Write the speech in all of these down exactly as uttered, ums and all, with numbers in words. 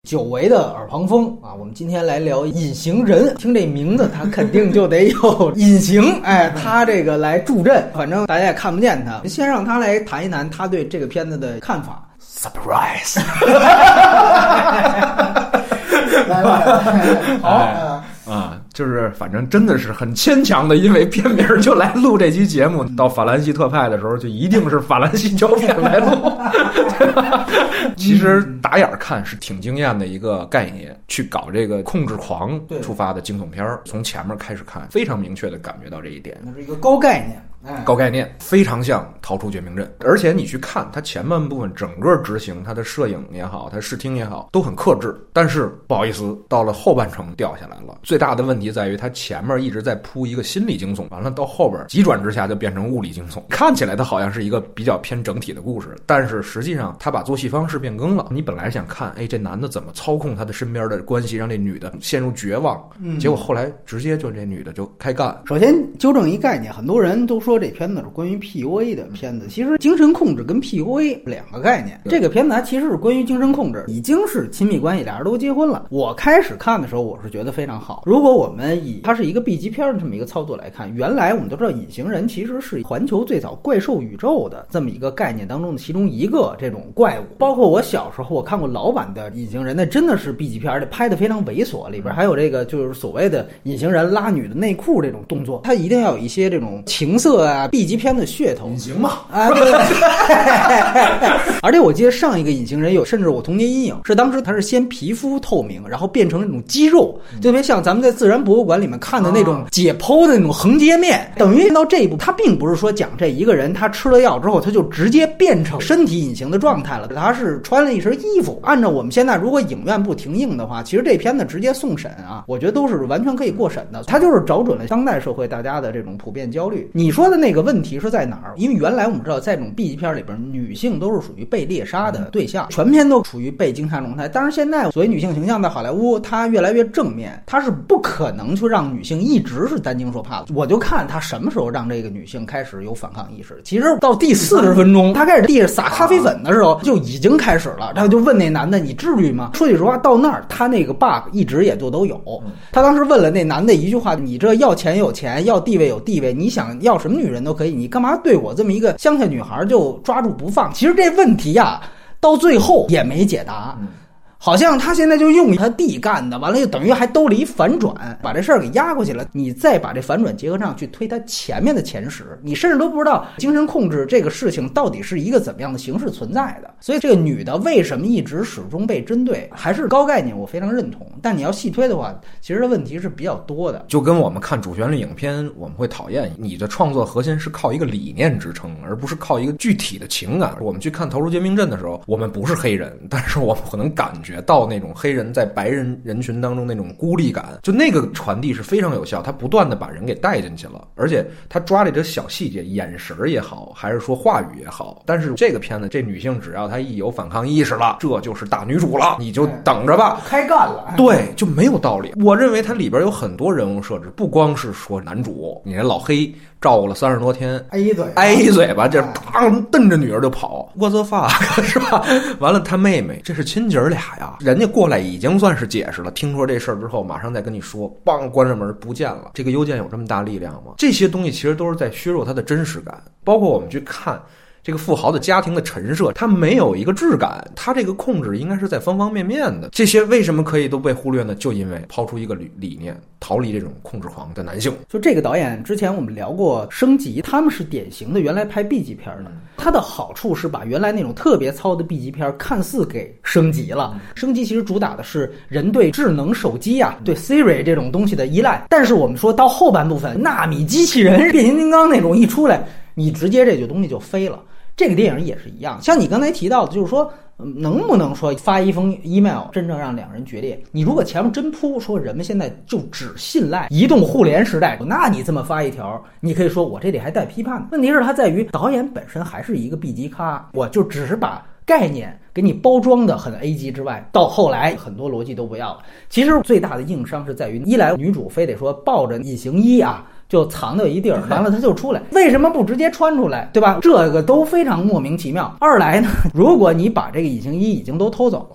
久违的耳旁风啊，我们今天来聊隐形人。听这名字，他肯定就得有隐形，哎，他这个来助阵，反正大家也看不见他。先让他来谈一谈他对这个片子的看法。 Surprise！ 来来，好。 哎啊，就是反正真的是很牵强的，因为片名就来录这期节目。到法兰西特派的时候，就一定是法兰西胶片来录。其实打眼看是挺惊艳的一个概念，去搞这个控制狂出发的惊悚片，从前面开始看，非常明确的感觉到这一点。 那是一个高概念。 哎、高概念非常像逃出绝命镇，而且你去看它前半部分整个执行，它的摄影也好，它视听也好，都很克制。但是不好意思，到了后半程掉下来了。最大的问题在于它前面一直在铺一个心理惊悚，完了到后边急转直下就变成物理惊悚。看起来它好像是一个比较偏整体的故事，但是实际上它把作戏方式变更了。你本来想看，哎，这男的怎么操控他的身边的关系，让这女的陷入绝望，嗯、结果后来直接就这女的就开干。 首先纠正一概念，很多人都说说这片子是关于 P U A 的片子，其实精神控制跟 P U A 两个概念。这个片子它其实是关于精神控制，已经是亲密关系，俩人都结婚了。我开始看的时候，我是觉得非常好。如果我们以它是一个 B 级片的这么一个操作来看，原来我们都知道隐形人其实是环球最早怪兽宇宙的这么一个概念当中的其中一个这种怪物。包括我小时候我看过老版的隐形人，那真的是 B 级片，而且拍得非常猥琐，里边还有这个就是所谓的隐形人拉女的内裤这种动作，它一定要有一些这种情色啊 B 级片的噱头。 隐形嘛啊，对。而且我记得上一个隐形人有，甚至我童年阴影是当时他是先皮肤透明，然后变成那种肌肉，特别像咱们在自然博物馆里面看的那种解剖的那种横截面。等于到这一步，他并不是说讲这一个人他吃了药之后他就直接变成身体隐形的状态了，他是穿了一身衣服。按照我们现在如果影院不停映的话，其实这片子直接送审啊，我觉得都是完全可以过审的。他就是找准了当代社会大家的这种普遍焦虑。你说的那个问题是在哪儿？因为原来我们知道在这种 B 级片里边，女性都是属于被猎杀的对象，全篇都处于被惊吓状态。但是现在所谓女性形象在好莱坞它越来越正面，它是不可能去让女性一直是担惊受怕的。我就看他什么时候让这个女性开始有反抗意识。其实到第四十分钟他开始地上撒咖啡粉的时候就已经开始了，他就问那男的你至于吗？说句实话，到那儿他那个 bug 一直也就都有。他当时问了那男的一句话，你这要钱有钱，要地位有地位，你想要什么女人都可以，你干嘛对我这么一个乡下女孩就抓住不放？其实这问题呀到最后也没解答。好像他现在就用他弟干的，完了就等于还兜了一反转，把这事儿给压过去了。你再把这反转结合上去推他前面的前史，你甚至都不知道精神控制这个事情到底是一个怎么样的形式存在的。所以这个女的为什么一直始终被针对，还是高概念，我非常认同。但你要细推的话，其实问题是比较多的。 就跟我们看主旋律影片，我们会讨厌你的创作核心是靠一个理念支撑，而不是靠一个具体的情感。我们去看《逃出绝命镇》的时候，我们不是黑人，但是我们可能感觉到那种黑人在白人人群当中那种孤立感，就那个传递是非常有效，他不断的把人给带进去了，而且他抓了这小细节，眼神也好，还是说话语也好。但是这个片子，这女性只要她一有反抗意识了，这就是大女主了，你就等着吧， 开干了。 对，就没有道理。我认为它里边有很多人物设置，不光是说男主，你这老黑照顾了三十多天， 挨一嘴挨一嘴巴，这当瞪着女儿就跑，What the fuck，是吧？完了，他妹妹这是亲姐俩呀，人家过来已经算是解释了，听说这事儿之后，马上再跟你说，梆关上门不见了。这个邮件有这么大力量吗？这些东西其实都是在削弱他的真实感，包括我们去看这个富豪的家庭的陈设，他没有一个质感，他这个控制应该是在方方面面的。这些为什么可以都被忽略呢？就因为抛出一个理理念，逃离这种控制狂的男性。 就这个导演之前我们聊过升级，他们是典型的原来拍 B 级片的，它的好处是把原来那种特别糙的 B 级片看似给升级了。升级其实主打的是人对智能手机啊，对 Siri 这种东西的依赖。但是我们说到后半部分，纳米机器人、变形金刚那种一出来，你直接这就东西就飞了。这个电影也是一样，像你刚才提到的，就是说能不能说发一封 email 真正让两人决裂？你如果前面真铺说人们现在就只信赖移动互联时代，那你这么发一条，你可以说我这里还带批判。问题是它在于导演本身还是一个 B 级咖，我就只是把概念给你包装的很 A 级之外，到后来很多逻辑都不要了。其实最大的硬伤是在于，一来女主非得说抱着隐形衣啊就藏到一地儿，完了他就出来，为什么不直接穿出来，对吧？这个都非常莫名其妙。二来呢，如果你把这个隐形衣已经都偷走了，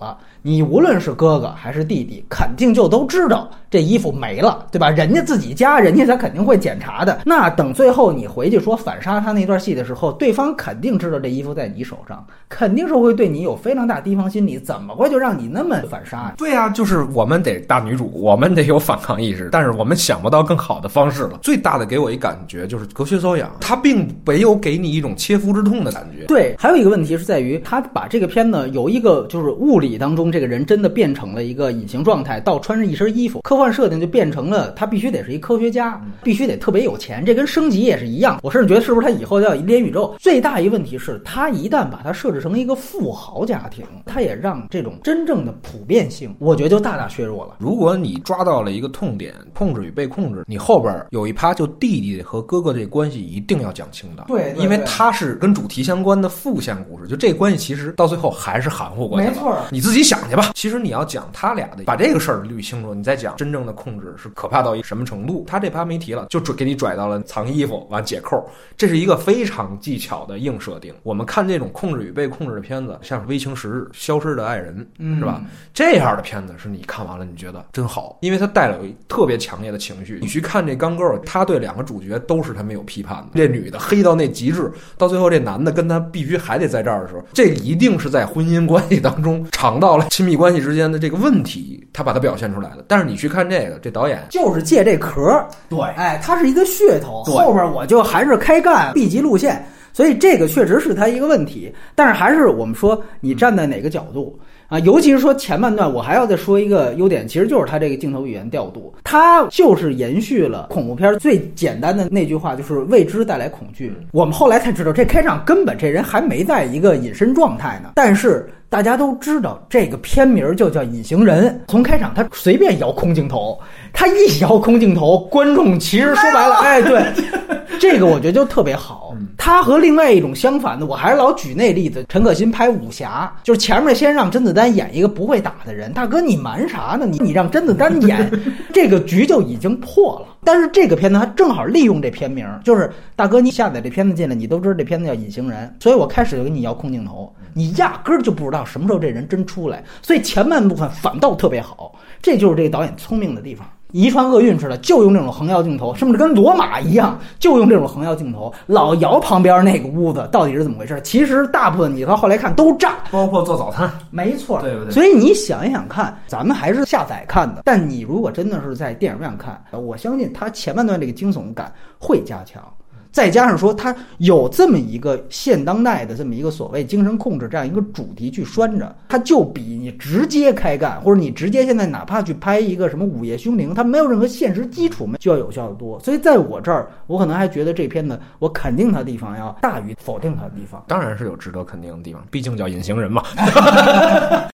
你无论是哥哥还是弟弟，肯定就都知道这衣服没了，对吧？人家自己家，人家他肯定会检查的。那等最后你回去说反杀他那段戏的时候，对方肯定知道这衣服在你手上，肯定是会对你有非常大提防心理，怎么会就让你那么反杀？ 对啊，就是我们得大女主，我们得有反抗意识，但是我们想不到更好的方式了。最大的给我一感觉就是隔靴搔痒，他并没有给你一种切肤之痛的感觉。 对，还有一个问题是在于他把这个片子有一个就是物理当中这个人真的变成了一个隐形状态，到穿着一身衣服，科幻设定就变成了他必须得是一科学家，必须得特别有钱，这跟升级也是一样。我甚至觉得是不是他以后要连宇宙？最大一个问题是他一旦把它设置成一个富豪家庭，他也让这种真正的普遍性，我觉得就大大削弱了。 如果你抓到了一个痛点，控制与被控制，你后边有一趴就弟弟和哥哥这关系一定要讲清的。 对， 因为它是跟主题相关的副线故事，就这个关系其实到最后还是含糊过去了。 没错， 你自己想去吧。其实你要讲他俩的，把这个事儿捋清楚，你再讲真正的控制是可怕到一什么程度。他这趴没提了，就给你拽到了藏衣服完解扣，这是一个非常技巧的硬设定。我们看这种控制与被控制的片子，像是《微情时日》《消失的爱人》， 嗯， 是吧？这样的片子是你看完了你觉得真好，因为它带了有特别强烈的情绪。你去看这《刚 girl》，他对两个主角都是他没有批判的。这女的黑到那极致，到最后这男的跟他必须还得在这儿的时候，这一定是在婚姻关系当中尝到了亲密关系之间的这个问题，他把它表现出来了。但是你去看这个，这导演就是借这壳， 对， 哎，它是一个噱头，后边我就还是开干 B 级路线，所以这个确实是他一个问题。但是还是我们说你站在哪个角度啊，尤其是说前半段，我还要再说一个优点，其实就是他这个镜头语言调度，它就是延续了恐怖片最简单的那句话，就是未知带来恐惧。我们后来才知道，这开场根本这人还没在一个隐身状态呢，但是大家都知道这个片名就叫隐形人。从开场他随便摇空镜头，他一摇空镜头，观众其实说白了，哎，对，这个我觉得就特别好。他和另外一种相反的，我还是老举那例子，陈可辛拍武侠，就是前面先让甄子丹演一个不会打的人，大哥你瞒啥呢？你你让甄子丹演，这个局就已经破了。但是这个片子他正好利用这片名，就是大哥你下载这片子进来，你都知道这片子叫隐形人，所以我开始就给你摇空镜头，你压根儿就不知道什么时候这人真出来，所以前半部分反倒特别好，这就是这个导演聪明的地方。遗传厄运似的，就用这种横摇镜头，甚至跟罗马一样，就用这种横摇镜头，老摇旁边那个屋子到底是怎么回事？其实大部分你到后来看都炸， 包括做早餐， 没错， 对不对？ 所以你想一想看，咱们还是下载看的，但你如果真的是在电影院看，我相信它前半段这个惊悚感会加强。再加上说它有这么一个现当代的这么一个所谓精神控制这样一个主题去拴着，它就比你直接开干，或者你直接现在哪怕去拍一个什么午夜凶铃，它没有任何现实基础，就要有效的多。所以在我这儿，我可能还觉得这片子我肯定它的地方要大于否定它的地方。 当然是有值得肯定的地方，毕竟叫隐形人嘛。